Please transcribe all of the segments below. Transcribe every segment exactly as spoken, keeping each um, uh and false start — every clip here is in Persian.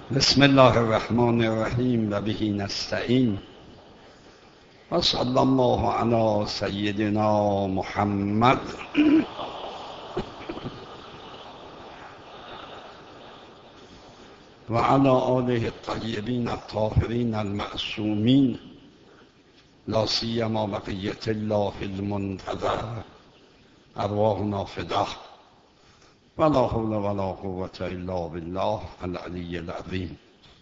بسم الله الرحمن الرحیم و به نستعین و صلی الله علی سیدنا محمد و علی آله الطیبین الطاهرین المعصومین لا سیما بقیة الله المنتظر ارواحنا فداه ولا حول ولا قوة الا بالله العلی العظیم.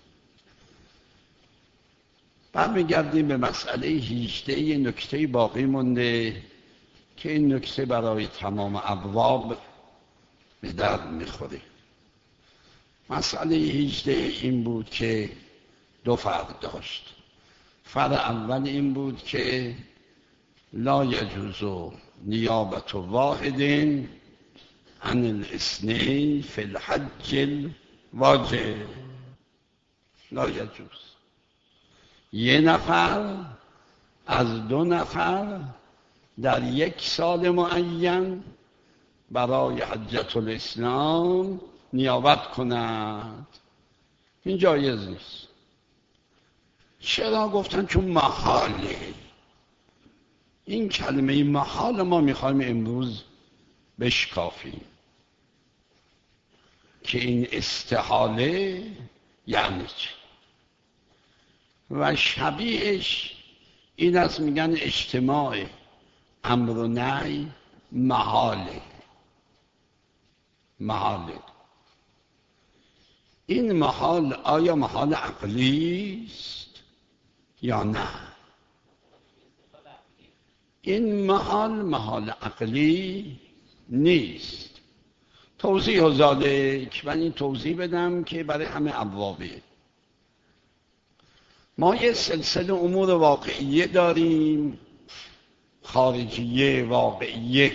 برمیگردیم به مسئله هجده. یه نکته باقی مونده که این نکته برای تمام ابواب به درد میخوره. مسئله هجده این بود که دو فرق داشت. فرق اول این بود که لا یجوز نیابت واحد عن الاثنین فی الحج الواجب. لا یجوز یه نفر از دو نفر در یک سال معین برای حجة الاسلام نیابت کند. این جایز نیست. چرا؟ گفتن چون محاله. این کلمه محال ما میخوایم امروز بشکافیم که این استحاله یعنی چی. و شبیهش این است، میگن اجتماع امر و نهی محاله. محاله این محال آیا محال عقلی است یا نه؟ این محال محال عقلی نیست. توضیح ذالک، من این توضیح بدم که برای همه ابوابه. ما یه سلسله امور واقعیه داریم، خارجیه واقعیه،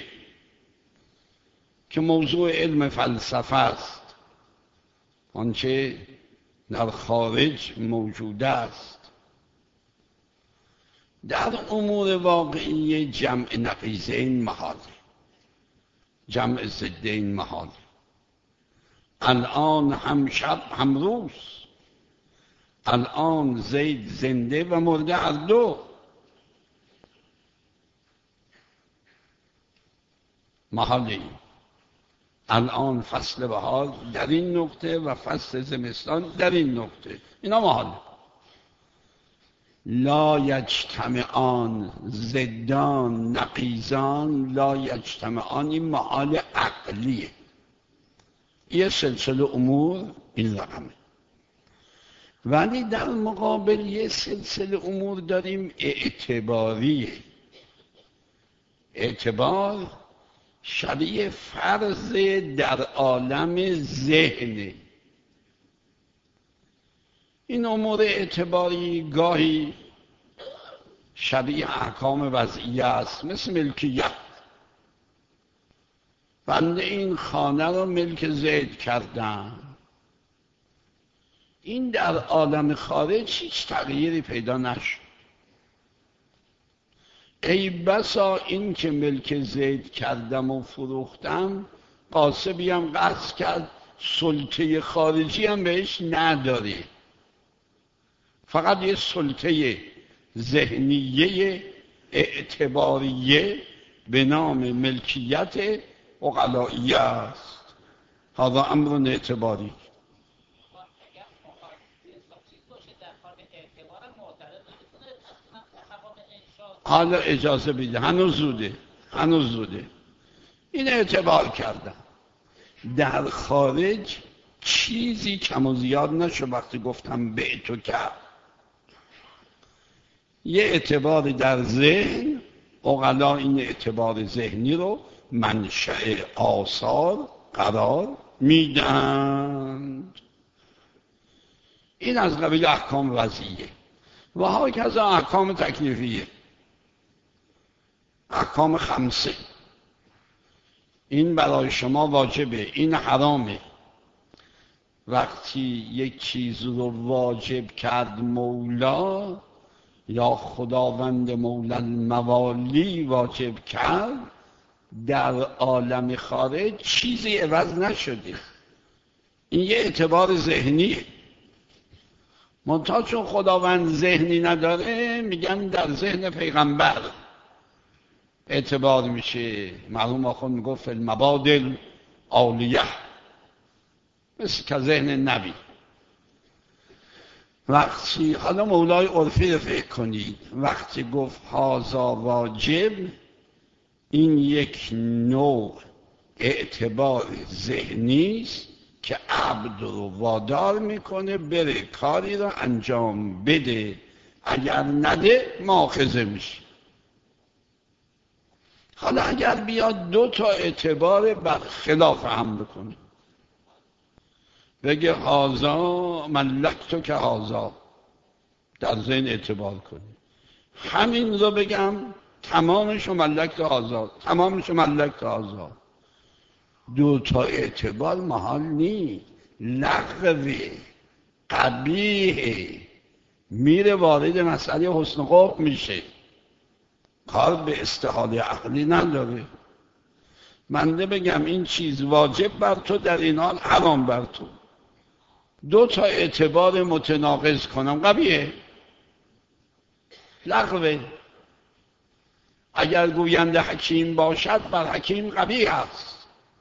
که موضوع علم فلسفه است. آنچه در خارج موجود است. در امور واقعیه جمع نقیضین محال، جمع ضدین محال. الان هم شب هم روز، الان زید زنده و مرده هر دو. محاله. الان فصل بهار در این نقطه و فصل زمستان در این نقطه، اینا محاله. لا یجتمعان، ضدان نقیضان لا یجتمعان، این محال عقلیه. یه سلسله امور این رقمه. ولی در مقابل یه سلسله امور داریم اعتباریه. اعتبار شبیه فرض در عالم ذهنه. این امور اعتباری گاهی شبیه احکام وضعیه است، مثل ملکیت. بنده این خانه رو ملک زید کردم. این در عالم خارج هیچ تغییری پیدا نشد. ای بسا این که ملک زید کردم و فروختم، قاسبی هم قصد کرد، سلطه خارجی هم بهش نداره، فقط یه سلطه ذهنیه اعتباریه به نام ملکیت عقلائیه است. هذا امر اعتباری. حالا اجازه بده، هنوز زوده، هنوز زوده. این اعتبار کردم. در خارج چیزی کم و زیاد نشد. وقتی گفتم به تو کرد، یه اعتبار در ذهن، عقلا این اعتبار ذهنی رو منشأ آثار قرار میدند. این از قبیل احکام وضعیه. و ها که از احکام تکلیفیه، احکام خمسه. این برای شما واجبه، این حرامه. وقتی یک چیز رو واجب کرد مولا یا خداوند مولا الموالی واجب کرد، در عالم خارج چیزی عوض نشده. این یه اعتبار ذهنیه. منتها چون خداوند ذهنی نداره میگن در ذهن پیغمبر اعتبار میشه. مرحوم آخوند میگفت المبادل عالیه، مثل که ذهن نبی. وقتی حالا مولای عرفی رو فکر کنید، وقتی گفت هازا واجب، این یک نوع اعتبار ذهنی است که عبد رو وادار میکنه بره کاری رو انجام بده، اگر نده مؤاخذه میشه. حالا اگر بیاد دو تا اعتبار برخلاف هم بکنه، بگه هازا ملکتو که هازا، در ذهن اعتبار کنی، همین رو بگم تمامشو ملکتو هازا، تمامشو ملکتو هازا، دو تا اعتبار محال نی، لغوه، قبیه، میره وارد مسئله حسن قبح میشه، کار به استحاله عقلی نداره. منده بگم این چیز واجب بر تو، در این حال حرام بر تو، دو تا اعتبار متناقض کنم، قبیه، لغوه. اگر گوینده حکیم باشد بر حکیم قبیه است،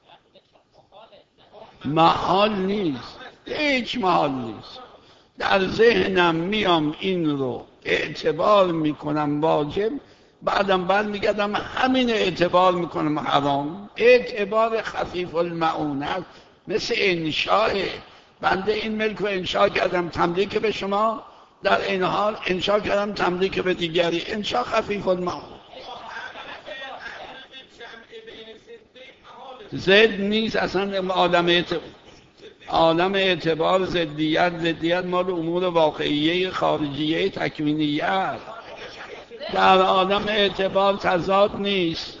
محال نیست، هیچ محال نیست. در ذهنم میام این رو اعتبار میکنم واجب، بعدم بعد میگردم همین اعتبار میکنم حرام. اعتبار خفیف المعونت مثل انشاء، بنده این ملک رو انشاء کردم تملیک به شما، در این حال انشاء کردم تملیک به دیگری، انشاء خفیف المعونت. زد نیست اصلا. عالم اعتبار، عالم اعتبار زدیت، زدیت مال امور واقعیه خارجیه تکوینیه. در عالم اعتبار تضاد نیست،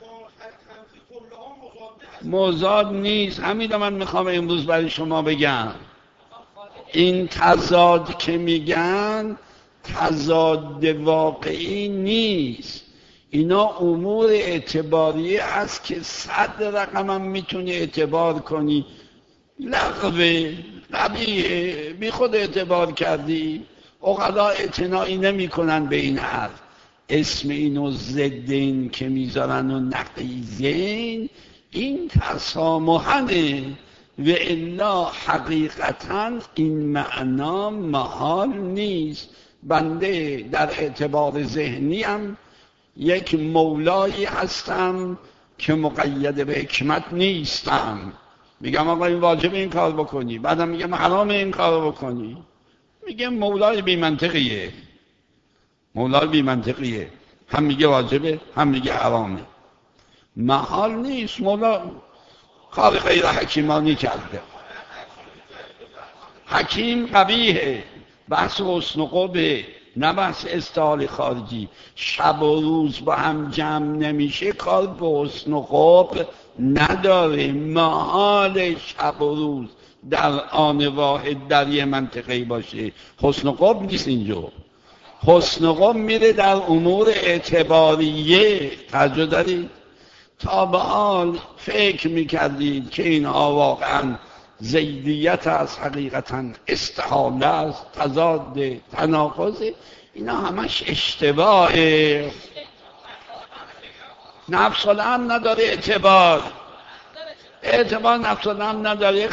مضاد نیست. همین من میخوام امروز برای شما بگم، این تضاد که میگن تضاد واقعی نیست، اینا امور اعتباریه است که صد رقم هم میتونی اعتبار کنی. لغوه، قبیه، بی خود اعتبار کردی. عقلا اعتنایی نمی کنن به این حرف. اسم اینو ضدین که میذارن و نقیضین، این تسامحنه، و الا حقیقتا این معنا محال نیست. بنده در اعتبار ذهنی هم یک مولایی هستم که مقید به حکمت نیستم. میگم آقا این واجب این کار بکنی، بعدم میگم حرام این کار بکنی، میگم مولای بی منطقیه، مولای بی منطقیه، هم میگه واجبه هم میگه حرامه. محال نیست. مولا کار غیر حکیمانی کرده. حکیم قبیحه، بحث حسن و قبه، نه بحث استعال خارجی. شب و روز با هم جمع نمیشه، کار به حسن و قبه نداره. محال شب و روز در آن واحد در یه منطقه باشه. حسن و قبه نیست اینجا. حسن و قبه میره در امور اعتباریه. توجه دارید؟ تا به حال فکر میکردید که اینها واقعا زیدیت است، حقیقتا استحاله است، تضاد، تناقض. اینا همش اشتباهه. نفس الامر نداره اعتبار، اعتبار نفس الامر نداره.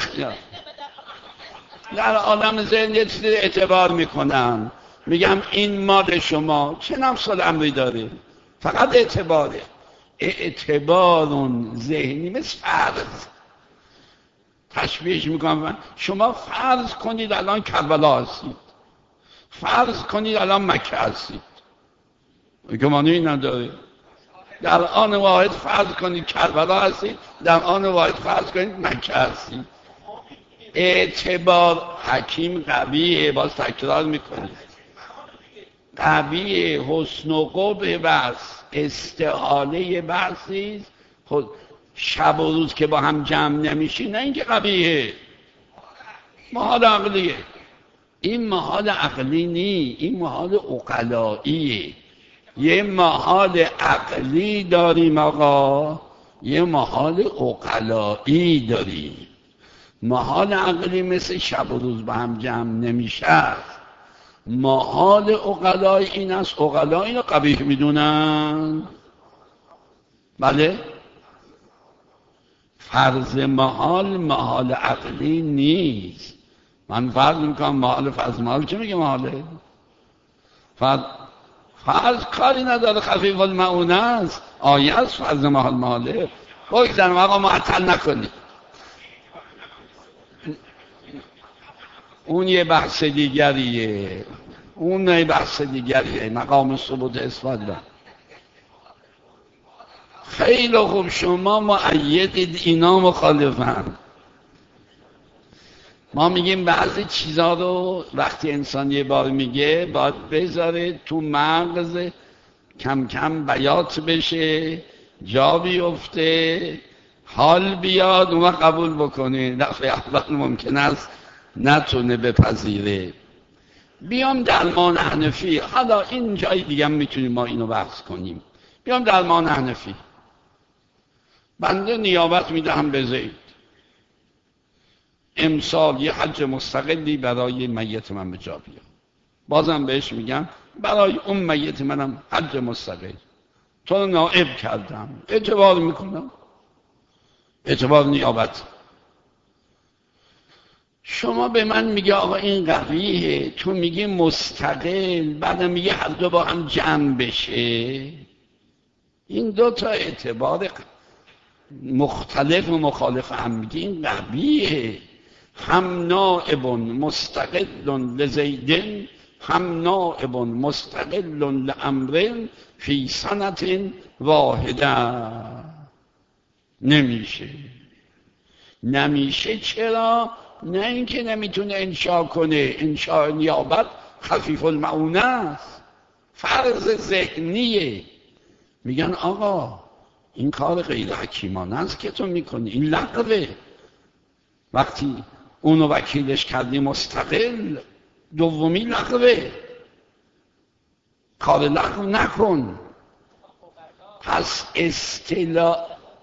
در عالم ذهن یه چیزی اعتبار میکنم، میگم این مال شما، چه نفس الامری داره؟ فقط اعتباره. اعتبار ذهنی مثل فرض. تشبیهش میکنم، شما فرض کنید الان کربلا هستید، فرض کنید الان مکه هستید، گمانی نداره. در آن واحد فرض کنید کربلا هستید، در آن واحد فرض کنید مکه هستید. اعتبار حکیم قویه، باز تکرار میکنید، قویه. حسن و قبح بس استعاله بحثیست. خود شب و روز که با هم جمع نمیشی، نه اینکه قبیحه، محال عقلیه. این محال عقلی نی، این محال عقلاییه. یه محال عقلی داریم آقا، یه محال عقلایی داریم. محال عقلی مثل شب و روز با هم جمع نمیشه. محال عقلای این است، عقلا اینو قبیح میدونن. بله، فرض محال محال عقلی نیست. من فرض میکنم محال فرض محال چه میگه محاله؟ فرض فرض کاری نداره، خفیف المعونه است، آیه است، فرض محال محاله. بگذارم آقا معطل نکنی، اون یه بحث دیگریه، اون یه بحث دیگریه، مقام ثبوت اثبات. خیلی خوب، شما مؤیدید، اینا مخالفن. ما میگیم بعضی چیزا رو وقتی انسان یه بار میگه باید بذاره تو مغز، کم کم بیات بشه، جا بیفته، حال بیاد، اون قبول بکنه. دفعه اول ممکن است نتونه بپذیره. بیام درمان حنفی، حالا این جای دیگه میتونیم ما اینو بحث کنیم. بیام درمان حنفی، بنده نیابت میدهم به زید، امسال یه حج مستقلی برای میت من به جا بیار. بازم بهش میگم برای اون میت منم حج مستقل، تو رو نائب کردم، اعتبار میکنم، اعتبار نیابت. شما به من میگه آقا این قویه، تو میگی مستقل، بعدم میگه هر دو با هم جمع بشه. این دو تا اعتبار مختلف و مخالف هم میگه این قویه. هم نائب مستقل لزیدن، هم نائب مستقل لامر فی سنت واحده. نمیشه. نمیشه چرا؟ نه اینکه نمیتونه انشا کنه، انشا نیابت خفیف المعونه است، فرض ذهنیه. میگن آقا این کار غیر حکیمانه است که تو میکنی، این لغوه. وقتی اونو وکیلش کردی مستقل، دومی لغوه، کار لغو نکن. پس اصطلاح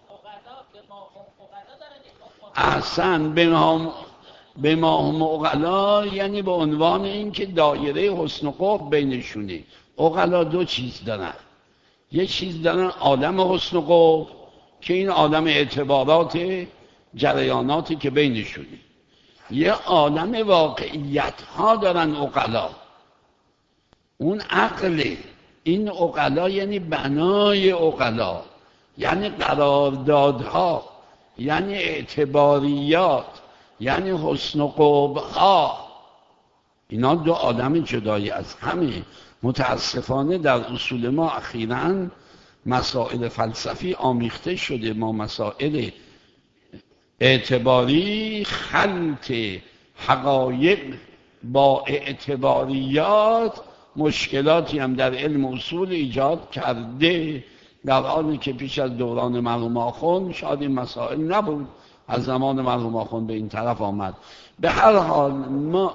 احسن به ما به ما هم عقلا، یعنی به عنوان این که دایره حسن و قبح بینشونه. عقلا دو چیز دارن، یه چیز دارن عالم حسن و قبح که این عالم اعتبارات جریاناتی که بینشونه، یه عالم واقعیت ها دارن عقلا، اون عقله. این عقلا یعنی بنای عقلا، یعنی قراردادها، یعنی اعتباریات، یعنی حسن و قبح ها. اینا دو عالم جدایی از همه. متاسفانه در اصول ما اخیراً مسائل فلسفی آمیخته شده. ما مسائل اعتباری، خلط حقایق با اعتباریات، مشکلاتی هم در علم اصول ایجاد کرده، در حالی که پیش از دوران مرحوم آخوند شاید این مسائل نبود، از زمان مرحوم آخوند به این طرف آمد. به هر حال ما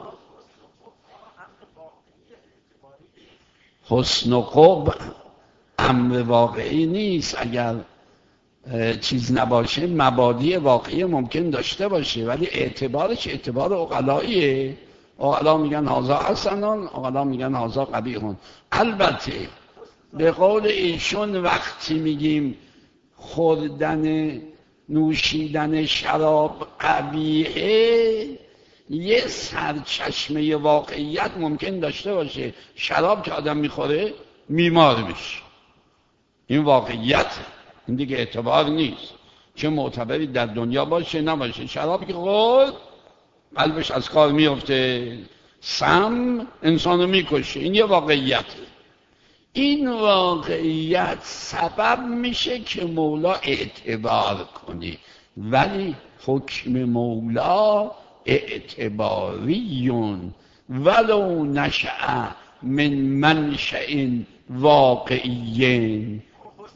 حسن و قبح امر واقعی نیست. اگر چیز نباشه مبادی واقعی ممکن داشته باشه، ولی اعتبارش اعتبار عقلاییه. عقلا میگن هذا حسنون، عقلا میگن هذا قبیحون. البته به قول ایشون وقتی میگیم خوردن نوشیدن شراب قبیحه، یه سرچشمه واقعیت ممکن داشته باشه. شراب که آدم میخوره بیمار میشه، این واقعیت، این دیگه اعتبار نیست. چه معتبری در دنیا باشه نباشه، شراب که خورد قلبش از کار میفته، سم انسانو میکشه، این یه واقعیت. این واقعیت سبب میشه که مولا اعتبار کنی، ولی حکم مولا اعتباریون ولو نشأ من منشأ واقعیین.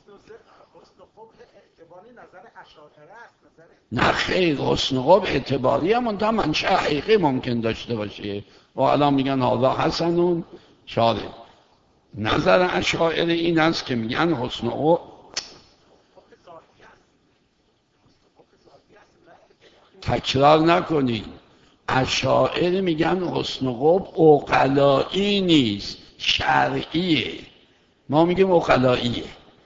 نه خیر، حسن و قبح اعتباری هم منتها منشأ حقیقی ممکن داشته باشه. و الان میگن هذا حسنون شاره. نظر اشاعره این است که میگن حسن و قبح تکرار نکنید. اشاعره میگن حسن قبح عقلایی نیست، شرعیه. ما میگیم عقلاییه.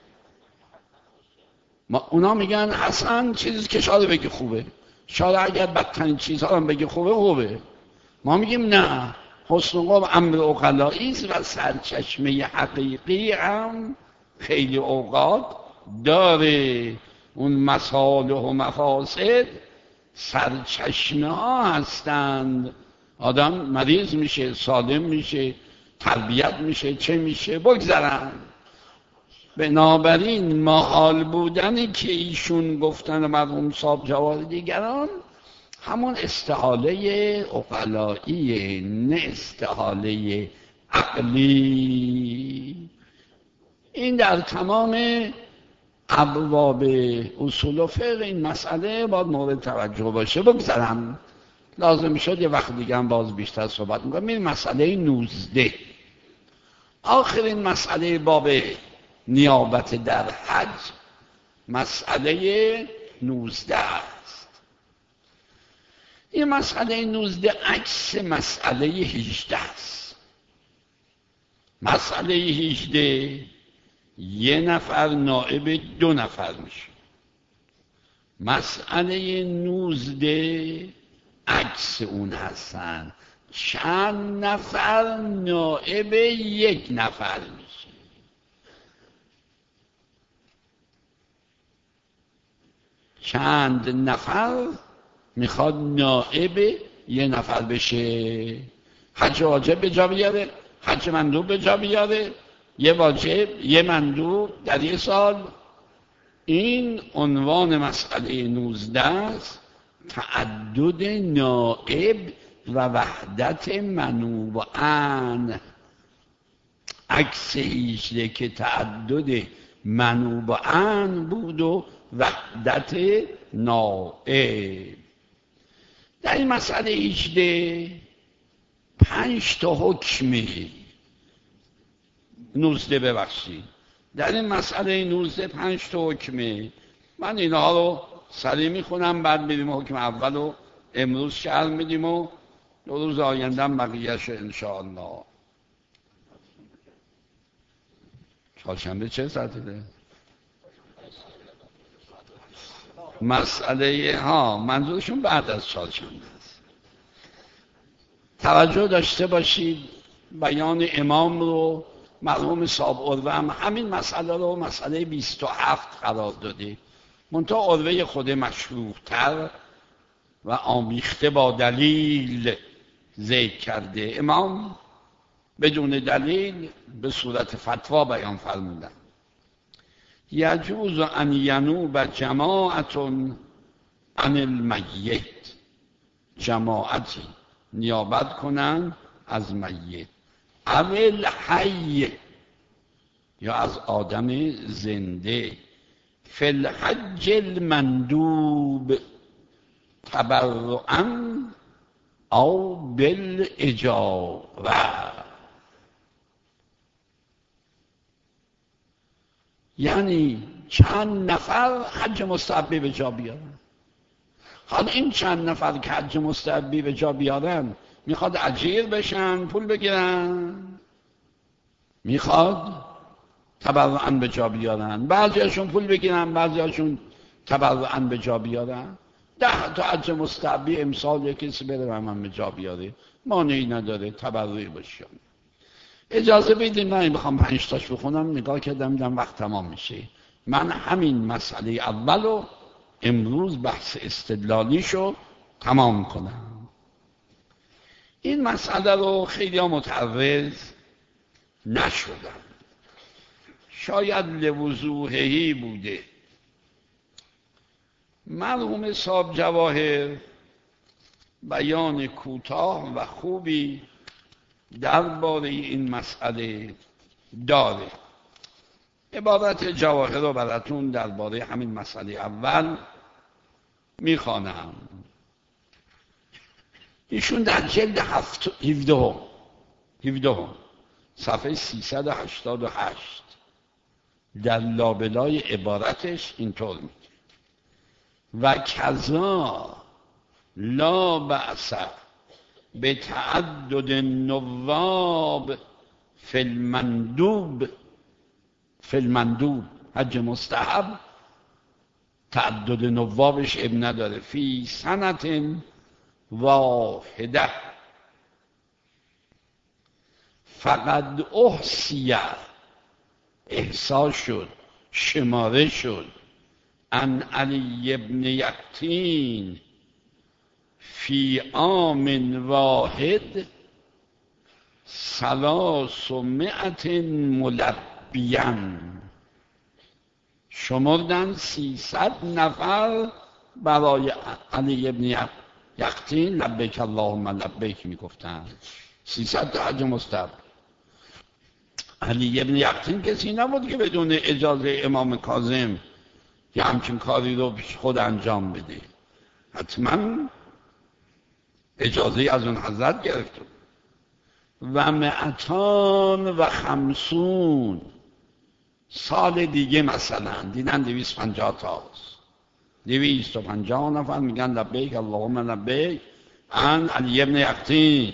ما اونا میگن اصلا چیزی که شاید بگی خوبه، شاید اگر بدترین چیزها هم بگی خوبه خوبه. ما میگیم نه، حسن قبح امر عقلایی است و سرچشمه حقیقی هم خیلی اوقات داره. اون مصالح و مفاسد سرچشمه ها هستند. آدم مریض میشه، سالم میشه، تربیت میشه، چه میشه، بگذرن. بنابراین محال بودنی که ایشون گفتن و مرحوم صاحب جواد دیگران همون استحاله عقلاییه، نه استحاله عقلی. این در تمام ابواب اصول و فقه این مسئله باید مورد توجه باشه. بگذارم لازم شد یه وقت دیگه هم باز بیشتر صحبت میکنم. این مسئله نوزده، آخرین مسئله باب نیابت در حج، مسئله نوزده است. این مسئله نوزده عکس مسئله هجده است. مسئله هجده یه نفر نائب دو نفر میشه. مسئله نوزده عکس اون هستن، چند نفر نائب یک نفر میشه. چند نفر میخواد نائب یه نفر بشه. حج واجب به جا بیاره، حج مندوب به جا بیاره، یه واجب یه مندوب در یه سال. این عنوان مسئله نوزده است، تعدد نائب و وحدت منوبان. عکس هجده که تعدد منوبان بود و وحدت نائب. در این مسئله هجده پنج تا حکمی نوزده ببخشید در این مسئله نوزده پنج تا حکمه. من اینها رو سریع میخونم، بعد میریم حکم اول رو امروز شرح میدیم و دو روز آینده هم بقیه‌اش انشاءالله. چهارشنبه چه ساعتی ده؟ مسئله ها منظورشون بعد از چهارشنبه است. توجه داشته باشید، بیان امام رو مرحوم صاحب عروه هم همین مسئله رو مسئله بیست و هفت قرار داده، منتها عروه خود مشروح‌تر و آمیخته با دلیل ذکر کرده. امام بدون دلیل به صورت فتوا بیان فرمودن. یجوز ان ینوب جماعت عن المیت، جماعتی نیابت کنن از میت، اول حی یا از آدم زنده، فی الحج المندوب تبرعا او بالاجاره. یعنی چند نفر حج مستحبی به جا بیارن. حالا این چند نفر که حج مستحبی به جا بیارن میخواد اجیر بشن، پول بگیرن، میخواد تبرعاً به جا بیارن، بعضیاشون پول بگیرن، بعضیاشون تبرعاً به جا بیارن. ده تا حج مستحبی امسال یک کسی بره و من به جا بیاره، مانعی نداره، تبرعی باشه. اجازه بدید من میخوام پنج تاش بخونم، نگاه کردم دیدم وقت تمام میشه. من همین مسئله اولو امروز بحث استدلالیشو تمام کنم. این مسئله رو خیلی ها متعرض نشدن، شاید لوضوحهی بوده. مرحوم صاحب جواهر بیان کوتاه و خوبی درباره این مسئله داره. عبارت جواهر رو براتون درباره همین مسئله اول میخوانم. ایشون در جلد هفده هفده صفحه سیصد و هشتاد و هشت در لابلای عبارتش اینطور میگه: و کذا لا بأس به تعدد نواب فی المندوب، فی المندوب حج مستحب تعدد نوابش اب نداره، فی سنت واحده فقد احصیه احصا شد شماره شد ان علی ابن یقطین فی عام واحد ثلاثمائة ملبیان، شمردن سیصد نفر برای علی ابن یقطین لبیک اللهم لبیک میگفتن. سیصد تا حج مستحب. علی ابن یقطین کسی نبود که بدون اجازه امام کاظم یه همچین کاری رو خود انجام بده، حتما اجازه از اون حضرت گرفت. و مئتان و خمسون سال دیگه مثلا دیدن دویست پنجاه تاست، دویست و پنجاه نفر میگن لبیک اللهم لبیک عن علی ابن یقطین.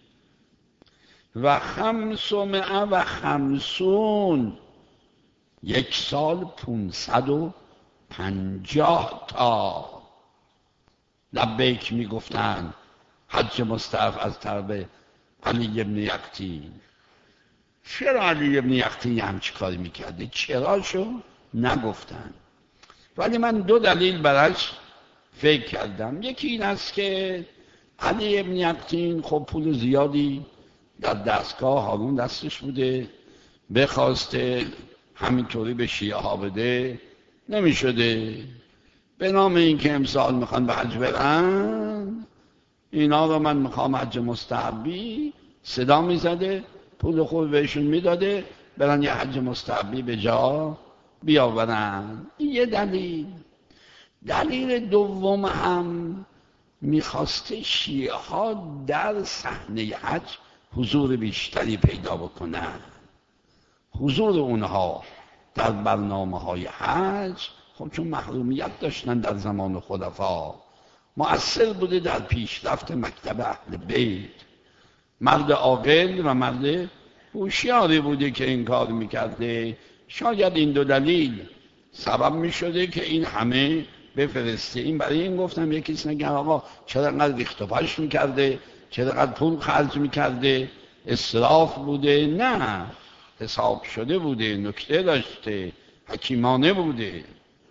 و خمسمائه و خمسون یک سال پونصد و پنجاه تا لبیک میگفتن حج مستحب از طرف علی ابن یقطین. چرا علی ابن یقطین همچی کاری میکرده؟ چرا شو نگفتن؟ ولی من دو دلیل براش فکر کردم. یکی این است که علی ابن یقطین خب پول زیادی در دستگاه هارون دستش بوده، بخواسته همینطوری به شیعه ها بده نمیشده. به نام این که امسال میخوان به حج برن، اینا رو من میخوام حج مستحبی، صدا میزده پول خوب بهشون میداده برن یه حج مستحبی به جا بیاورن. این یه دلیل. دلیل دوم هم میخواسته شیعه ها در صحنه حج حضور بیشتری پیدا بکنن. حضور اونها در برنامه های حج خب چون محرومیت داشتن در زمان خلفا، مؤثر بوده در پیشرفت مکتب اهل بیت. مرد عاقل و مرد هوشیاری بوده که این کار میکرده. شاید این دو دلیل سبب میشده که این همه بفرسته. این برای این گفتم یکی کسی نگه آقا چرا انقدر ریخت و پاش میکرده، چرا انقدر پول خرج میکرده، اسراف بوده؟ نه، حساب شده بوده، نکته داشته، حکیمانه بوده.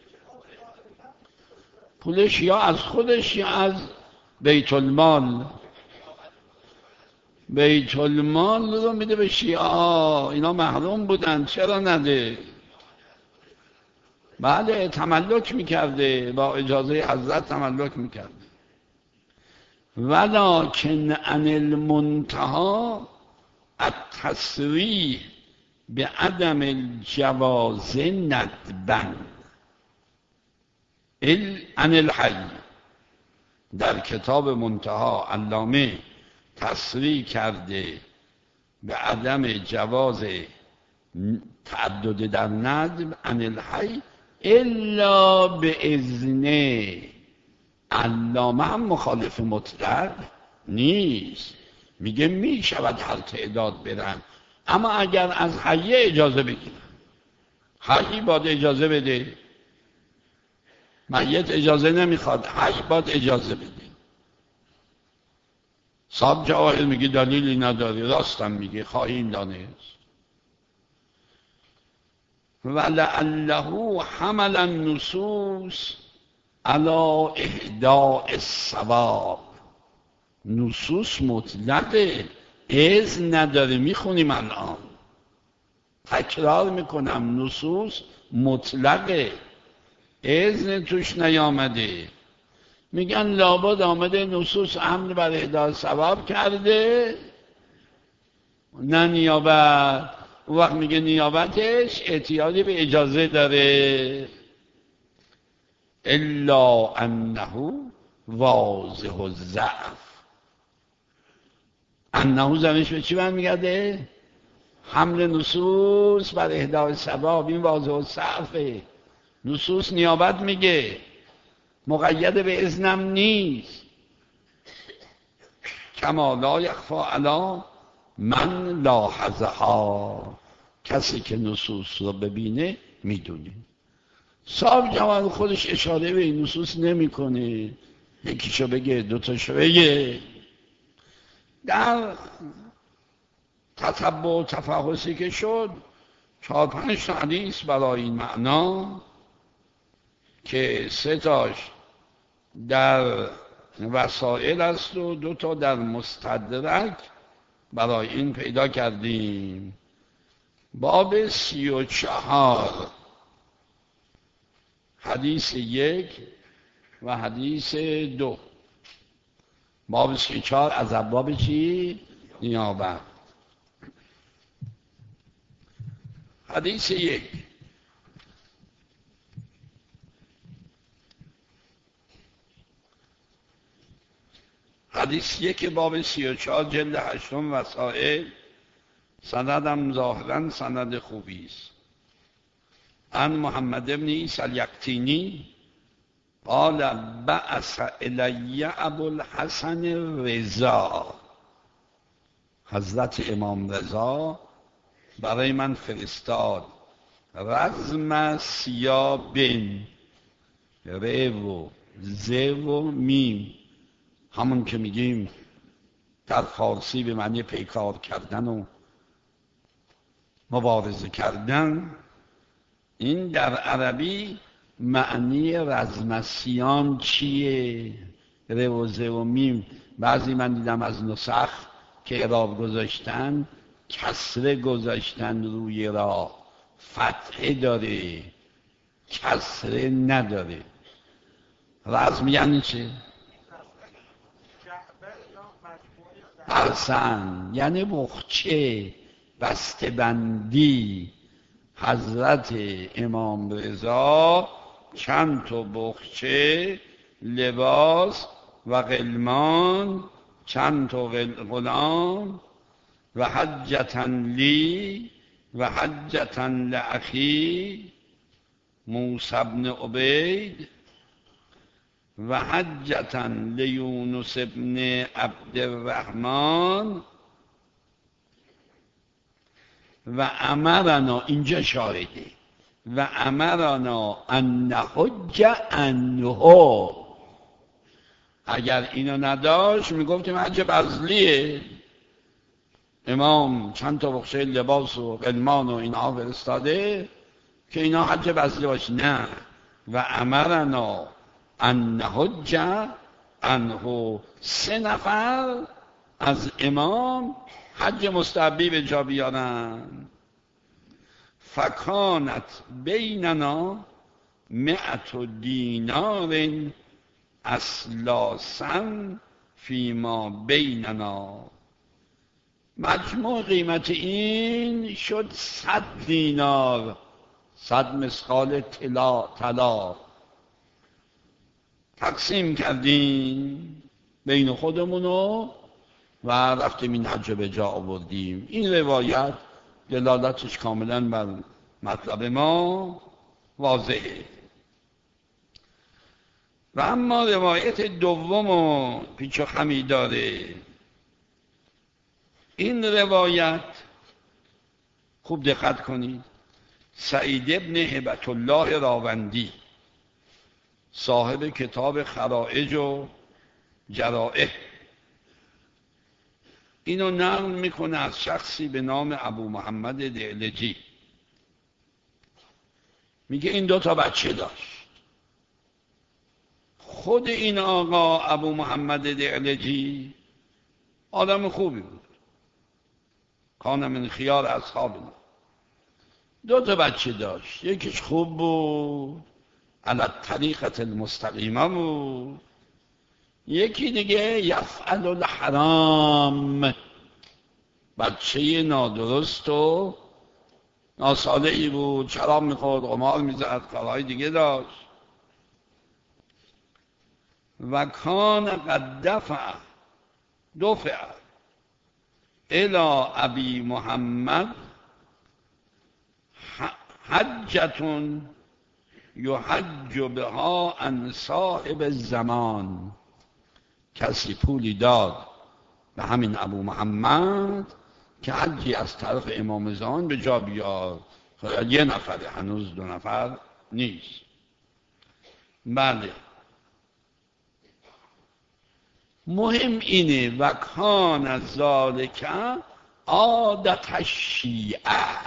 پولش یا از خودش یا از بیت المال. بیت المال رو میده به شیعه. اینا محروم بودن، چرا نده؟ بله تملک میکرده، با اجازه حضرت تملک میکرده. ولکن عن المنتهى التصریح به عدم الجواز ندبا عن الحی. در کتاب منتها علامه تصریح کرده به عدم جواز تعدد در ندب عن الحی الا به اذنه. علامه هم مخالف مطلق نیست، میگه می شود هر تعداد برن، اما اگر از حیه اجازه بگیرن. حی باید اجازه بده، میت اجازه نمیخواد، حی باید اجازه بده. صاحب جواهر میگه دلیلی نداره، راستم میگه، خواهیم دانست. ولعله حمل النصوص علی اهداء الثواب. نصوص مطلقه، اذن نداره. میخونیم الان، تکرار میکنم، نصوص مطلقه، اذن توش نیامده. میگن لابد آمده نصوص حمل بر اهداء ثواب کرده، نه نیابت. اون وقت میگه نیابتش احتیاجی به اجازه داره. الا انه واضح الضعف. انه زمینش به چی برمیگرده؟ حمل نصوص بر اهداء ثواب. این واضح الضعفه. نصوص نیابت میگه، مقید به اذنم نیست. کما لا یخفا علی من لاحظها، کسی که نصوص رو ببینه میدونه. صاحب جمال خودش اشاره به این نصوص نمیکنه، یکیشو بگه دوتاشو بگه. در تتبع و تفحصی که شد چهار پنج تا حدیث برای این معنا که سه تاش در وسائل است و دو تا در مستدرک برای این پیدا کردیم. باب سی و چهار حدیث یک و حدیث دو. باب سی و چهار از ابواب چی؟ نیابت. حدیث یک: حدیث یک باب سی و چهار جلد هشتم وسائل، سندم ظاهرا سند خوبی است. عن محمد بن عیسی الیقطینی قال بعث الی ابو الحسن رضا، حضرت امام رضا برای من فرستاد رزم سیابن، ر و ز و میم، همون که میگیم در فارسی به معنی پیکار کردن و مبارزه کردن، این در عربی معنی رزم سیام چیه؟ ر و ز و میم. بعضی من دیدم از نسخ که اعراب گذاشتن کسره گذاشتن روی را، فتحه داره کسره نداره. رزم یعنی چه؟ احسن، یعنی بخچه، بسته بندی. حضرت امام رضا چند تا بخچه لباس و غلمان، چند تا غلام و حجتاً لی و حجتاً لأخی موسی بن عبید و حجتاً لیونس بن عبد الرحمن و امرنا، اینجا شاهده، و امرنا ان نحج عنه. اگر اینو نداشت میگفتیم حج بذلیه. امام چند تا بخشه لباس و غلمان و اینها فرستاده که اینا حج بذلی باشه. نه، و امرنا ان نحج عنه. سه نفر از امام حج مستحبی به جا بیارن. فکانت بیننا مئت دینار اسلاسا فیما بیننا. مجموع قیمت این شد صد دینار، صد مسقال طلا طلا. تقسیم کردیم بین خودمونو و رفتیم این حج به جا آوردیم. این روایت دلالتش کاملا بر مطلب ما واضحه. و اما روایت دوم و پیچ و خمی داره. این روایت خوب دقت کنید، سعید ابن هبت الله راوندی صاحب کتاب خرائج و جرائح اینو نقل میکنه از شخصی به نام ابو محمد دعلجی. میگه این دو تا بچه داشت. خود این آقا ابو محمد دعلجی آدم خوبی بود، کان من خیار اصحابنا. دو تا بچه داشت، یکیش خوب بود، علی الطریقة المستقیمه بود، یکی دیگه یفعل الحرام، بچه نادرست و ناصالحی بود، شراب میخورد، قمار میزد، کارهای دیگه داشت. و کان قد دفع دفع الی ابی محمد حجتون یحج بها عن صاحب الزمان. کسی پولی داد به همین ابو محمد که حجی از طرف امام زمان به جا بیار. یه نفره، هنوز دو نفر نیست. بله مهم اینه و کان ذالک عادت الشیعه،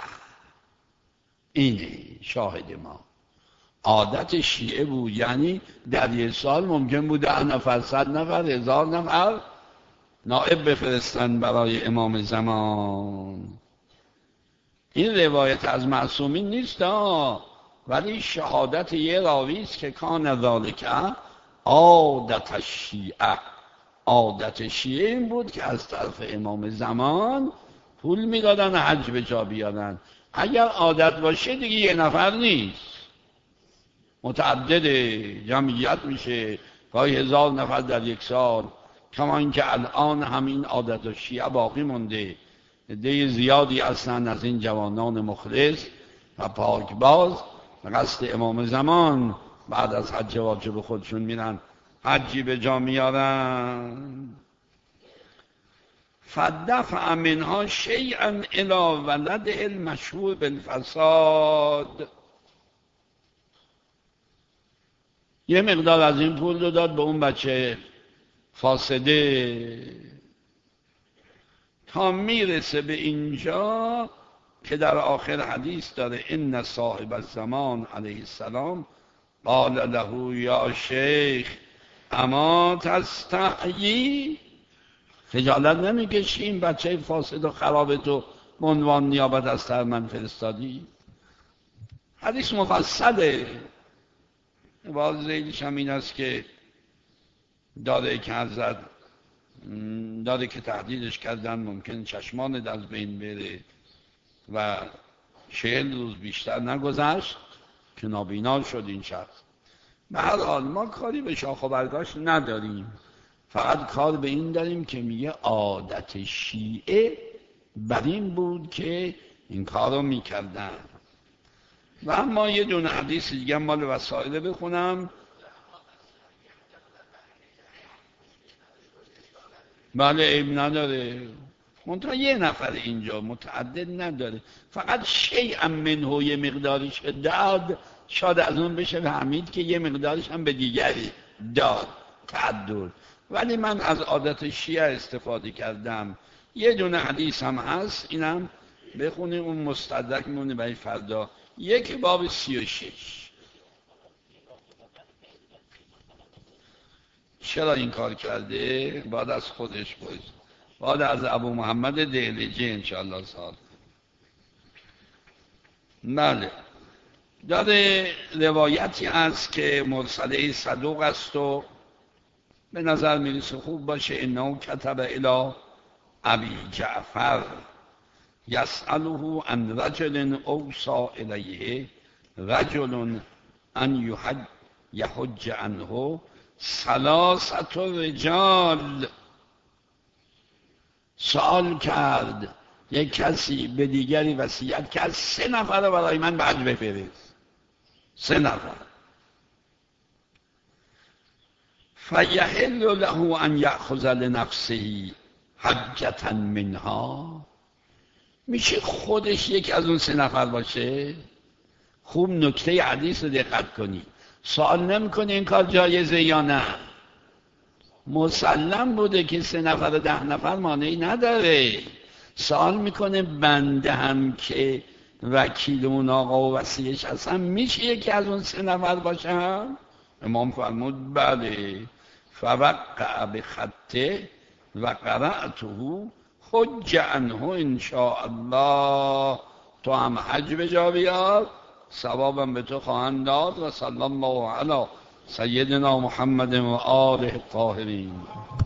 اینه شاهد ما، عادت شیعه بود. یعنی در یک سال ممکن بود ده نفر، صد نفر، هزار نفر نائب بفرستن برای امام زمان. این روایت از معصومین نیست ها، ولی شهادت یه راوی است که کان ذالک عادت الشیعه، عادت شیعه این بود که از طرف امام زمان پول میدادن حج به جا بیارن. اگر عادت باشه دیگه یه نفر نیست، متعدد جمعیت میشه، گاهی هزار نفر در یک سال. کما اینکه الان همین عادت شیعه باقی مونده، عده زیادی هستند از این جوانان مخلص و پاکباز قصد امام زمان بعد از حج واجب خودشون میرن حجی به جا میارن. فدفع منها شیئا الی ولده المشهور بالفساد، یه مقدار از این پول رو داد به اون بچه فاسده، تا میرسه به اینجا که در آخر حدیث داره ان صاحب الزمان علیه السلام قال له یا شیخ اما تستحیی، خجالت نمیکشی این بچه فاسد و خراب تو به عنوان نیابت از سر من فرستادی؟ حدیث مفصله. باز زیدش هم این است که داره که حضرت داره که تهدیدش کردن ممکن چشمان از بین بره و چهل روز بیشتر نگذشت که نابینا شد این شخص. به هر حال ما کاری به شاخ و برگاش نداریم، فقط کار به این داریم که میگه عادت شیعه بر این بود که این کار رو میکردن. و اما یه دونه حدیث دیگه مال وسائل بخونم. بله عیب نداره، منطقه یه نفر اینجا متعدد نداره، فقط شیئا منه یه مقدارش داد، شاید از اون بشه فهمید که یه مقدارش هم به دیگری داد، تعدد. ولی من از عادت شیعه استفاده کردم. یه دونه حدیث هم هست، اینم بخونی، اون مستدرک مونه برای فردا. یک باب سی و شش. چرا این کار کرده؟ بعد از خودش بود، بعد از ابو محمد دهلجی انشاءالله سال. بله داره روایتی هست که مرسله صدوق است و به نظر میرسه خوب باشه. انه کتب الی ابی جعفر یسأله عن رجل اوصى الیه رجل ان یحج عنه ثلاثه رجال. سوال کرد یک کسی به دیگری وصیت کرد سه نفر رو برای من به حج بفرست، سه نفر. فیحل له ان یأخذ لنفسه حجة منها، میشه خودش یک از اون سه نفر باشه؟ خوب نکته حدیث رو دقت کنی، سوال نمیکنه این کار جایزه یا نه، مسلم بوده که سه نفر ده نفر مانعی نداره. سوال میکنه بنده هم که وکیل اون آقا و وصیش هستم میشه یکی از اون سه نفر باشم؟ امام فرمود بله. فوقع بخطه و قرأته حج عنه انشاءالله، تو هم حج به جا بیار ثوابم به تو خواهند داد. و صلی الله علی سیدنا محمد و آله الطاهرین.